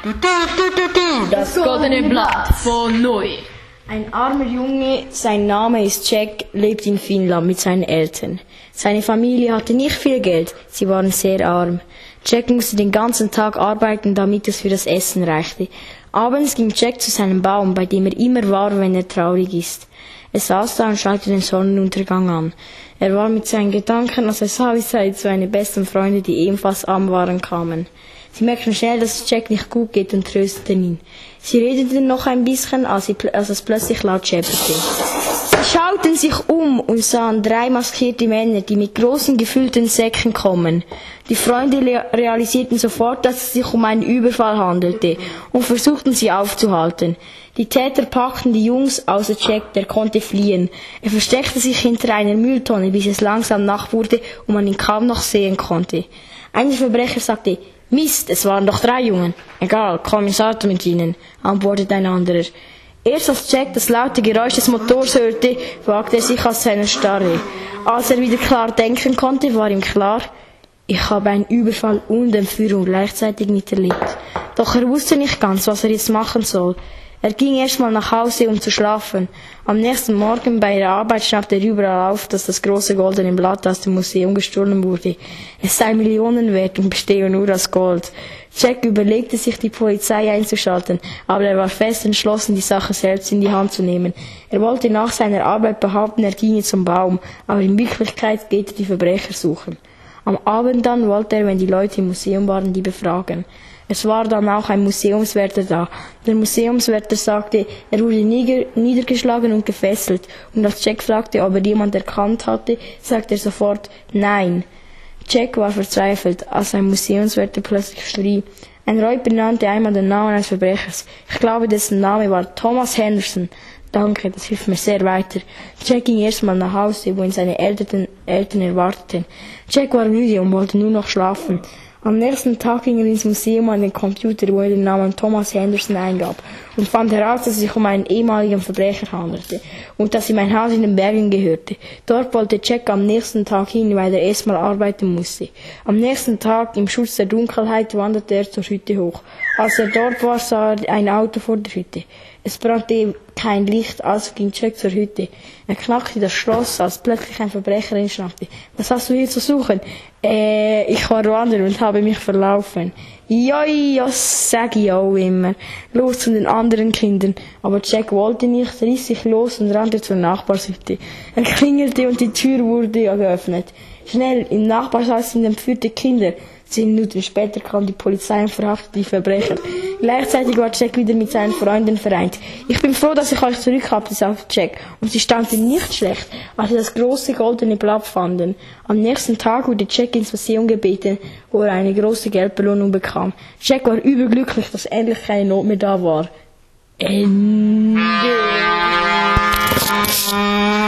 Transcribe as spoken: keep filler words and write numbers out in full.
Das goldene Blatt von Neu. Ein armer Junge, sein Name ist Jack, lebt in Finnland mit seinen Eltern. Seine Familie hatte nicht viel Geld, sie waren sehr arm. Jack musste den ganzen Tag arbeiten, damit es für das Essen reichte. Abends ging Jack zu seinem Baum, bei dem er immer war, wenn er traurig ist. Er saß da und schaute den Sonnenuntergang an. Er war mit seinen Gedanken, als er sah, wie seine zwei besten Freunde, die ebenfalls arm waren, kamen. Sie merkten schnell, dass es Jack nicht gut geht und trösteten ihn. Sie redeten noch ein bisschen, als, sie, als es plötzlich laut schepperte. Sie schauten sich um und sahen drei maskierte Männer, die mit großen gefüllten Säcken kommen. Die Freunde realisierten sofort, dass es sich um einen Überfall handelte und versuchten sie aufzuhalten. Die Täter packten die Jungs, außer Jack, der konnte fliehen. Er versteckte sich hinter einer Mülltonne, bis es langsam Nacht wurde und man ihn kaum noch sehen konnte. Einer der Verbrecher sagte: »Mist, es waren doch drei Jungen.« »Egal, komm ins Auto mit ihnen«, antwortete ein anderer. Erst als Jack das laute Geräusch des Motors hörte, wagte er sich aus seiner Starre. Als er wieder klar denken konnte, war ihm klar: Ich habe einen Überfall und Entführung gleichzeitig miterlebt. Doch er wusste nicht ganz, was er jetzt machen soll. Er ging erstmal nach Hause, um zu schlafen. Am nächsten Morgen bei der Arbeit schnappte er überall auf, dass das große goldene Blatt aus dem Museum gestohlen wurde. Es sei Millionen wert und bestehe nur aus Gold. Jack überlegte sich, die Polizei einzuschalten, aber er war fest entschlossen, die Sache selbst in die Hand zu nehmen. Er wollte nach seiner Arbeit behaupten, er ginge zum Baum, aber in Wirklichkeit geht er die Verbrecher suchen. Am Abend dann wollte er, wenn die Leute im Museum waren, die befragen. Es war dann auch ein Museumswärter da. Der Museumswärter sagte, er wurde nieder- niedergeschlagen und gefesselt. Und als Jack fragte, ob er jemand erkannt hatte, sagte er sofort Nein. Jack war verzweifelt, als ein Museumswärter plötzlich schrie. Ein Räuber nannte einmal den Namen eines Verbrechers. Ich glaube, dessen Name war Thomas Henderson. Danke, das hilft mir sehr weiter. Jack ging erstmal nach Hause, wo ihn seine Eltern, Eltern erwarteten. Jack war müde und wollte nur noch schlafen. Am nächsten Tag ging er ins Museum an den Computer, wo er den Namen Thomas Henderson eingab und fand heraus, dass es sich um einen ehemaligen Verbrecher handelte und dass ihm ein Haus in den Bergen gehörte. Dort wollte Jack am nächsten Tag hin, weil er erstmal arbeiten musste. Am nächsten Tag, im Schutz der Dunkelheit, wanderte er zur Hütte hoch. Als er dort war, sah er ein Auto vor der Hütte. Es brannte kein Licht, also ging Jack zur Hütte. Er knackte das Schloss, als plötzlich ein Verbrecher hinschnappte. »Was hast du hier zu suchen?« »Äh, ich war wandern und habe mich verlaufen.« »Joi, ja, sag ich auch immer. Los zu den anderen Kindern.« Aber Jack wollte nicht, riss sich los und rannte zur Nachbarshütte. Er klingelte und die Tür wurde geöffnet. Schnell, im Nachbarshaus sind entführte Kinder. Zehn Minuten später kam die Polizei und verhaftete die Verbrecher. Gleichzeitig war Jack wieder mit seinen Freunden vereint. »Ich bin froh, dass ich euch zurück habe«, sagte Jack. Und sie standen nicht schlecht, als sie das große goldene Blatt fanden. Am nächsten Tag wurde Jack ins Museum gebeten, wo er eine große Geldbelohnung bekam. Jack war überglücklich, dass endlich keine Not mehr da war. Ende.